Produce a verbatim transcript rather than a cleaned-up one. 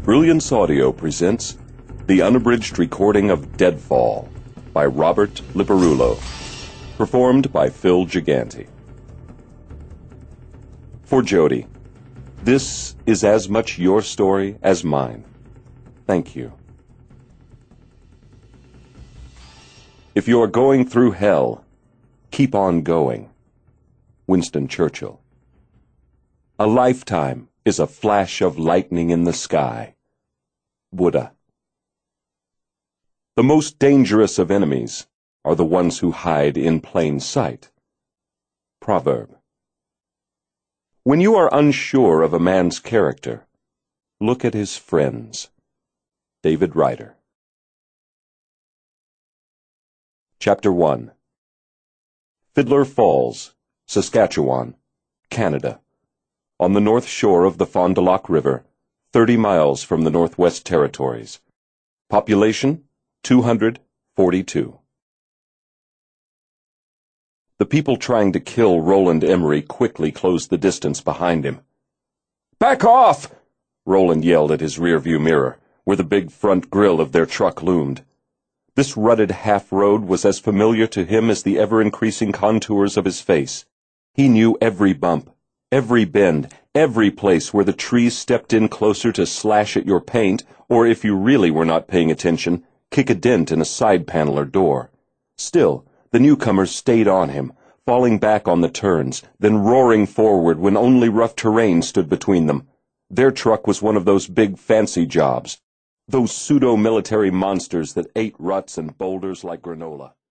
Brilliance Audio presents the unabridged recording of Deadfall by Robert Liparulo, performed by Phil Gigante. For Jody, this is as much your story as mine. Thank you. If you are going through hell, keep on going. Winston Churchill. A lifetime is a flash of lightning in the sky. Buddha. The most dangerous of enemies are the ones who hide in plain sight. Proverb. When you are unsure of a man's character, look at his friends. David Ryder. Chapter one. Fiddler Falls, Saskatchewan, Canada, on the north shore of the Fond du Lac River, thirty miles from the Northwest Territories. Population, two hundred forty-two. The people trying to kill Roland Emery quickly closed the distance behind him. "Back off!" Roland yelled at his rearview mirror, where the big front grille of their truck loomed. This rutted half-road was as familiar to him as the ever-increasing contours of his face. He knew every bump, every bend, every place where the trees stepped in closer to slash at your paint, or if you really were not paying attention, kick a dent in a side panel or door. Still, the newcomers stayed on him, falling back on the turns, then roaring forward when only rough terrain stood between them. Their truck was one of those big fancy jobs, those pseudo-military monsters that ate ruts and boulders like granola.